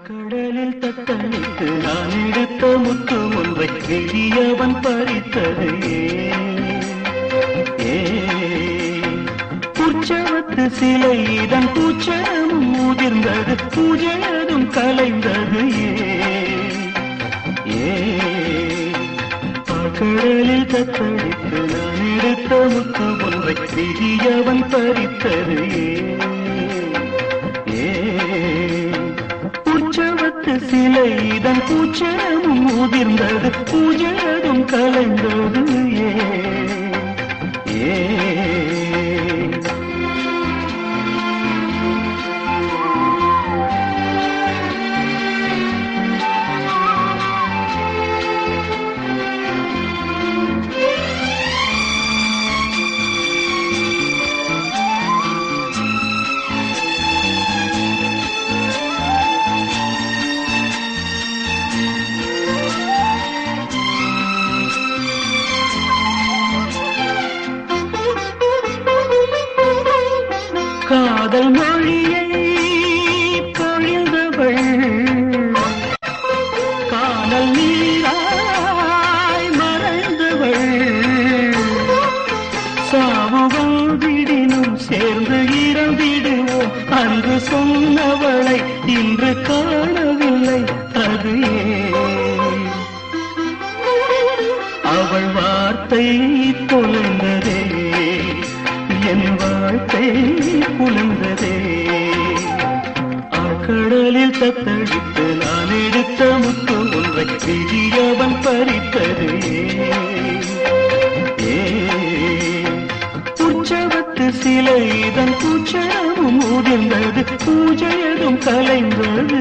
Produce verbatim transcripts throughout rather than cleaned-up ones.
கடலில் தத்தளித்து நான் எடுத்த முத்து ஒன்றை வெளியவன் பறித்தது உற்சவத்து சிலை இதன் பூச்சமும் முதிர்ந்தது பூஜையதும் கலைந்தது ஏ கடலில் தத்தளித்து நான் எடுத்த முத்து ஒன்றை வெளியவன் பறித்தது உற்சவத்து சிலை இதன் பூச்சமும் முதிர்ந்தது பூஜையதும் கலைந்தது ஏ காதல் மொழியை பொழிந்தவள் காதல் நீராய் மறைந்தவள் சாவுவாதிடினும் சேர்ந்து இறந்திடுவோம் அன்று சொன்னவளை இன்று காணவில்லை அது அவள் வார்த்தை தொலைந்ததே என் வாழ்க்கை புலந்ததே கடலில் தத்தளித்து நான் எடுத்த முத்து ஒன்றை விதியவன் பறித்தது உற்சவத்து சிலை இதன் பூச்சமும் முதிர்ந்தது பூஜையதும் கலைந்தது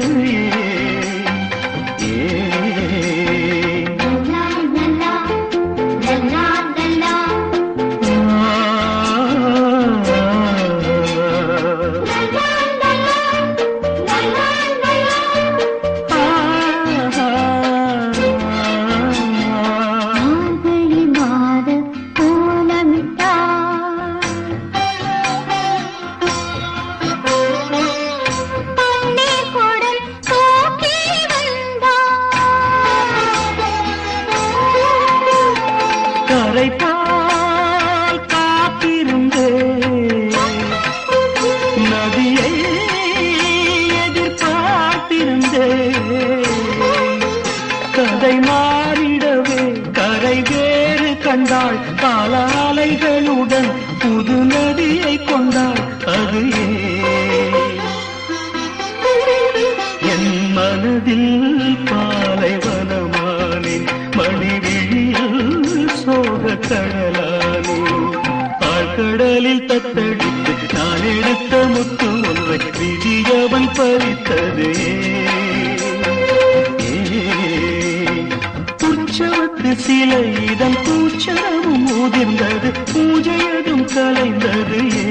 கரைப்பால் காத்திருந்தே நதியை எதிர்பார்த்திருந்தே கதை மாறிடவே கரை வேறு கண்டாள் காலாலைகளுடன் புது நதியை கொண்டாள் அது என் மனதில் பாலைவனமானின் மணிவிழியில் சோக கடலானே ஆழ்கடலில் தத்தடித்து நான் எடுத்த முத்து ஒன்றை விதியவன் பறித்தது உற்சவத்து சிலை இதன் பூச்சமும் முதிர்ந்தது பூஜையதும் கலைந்தது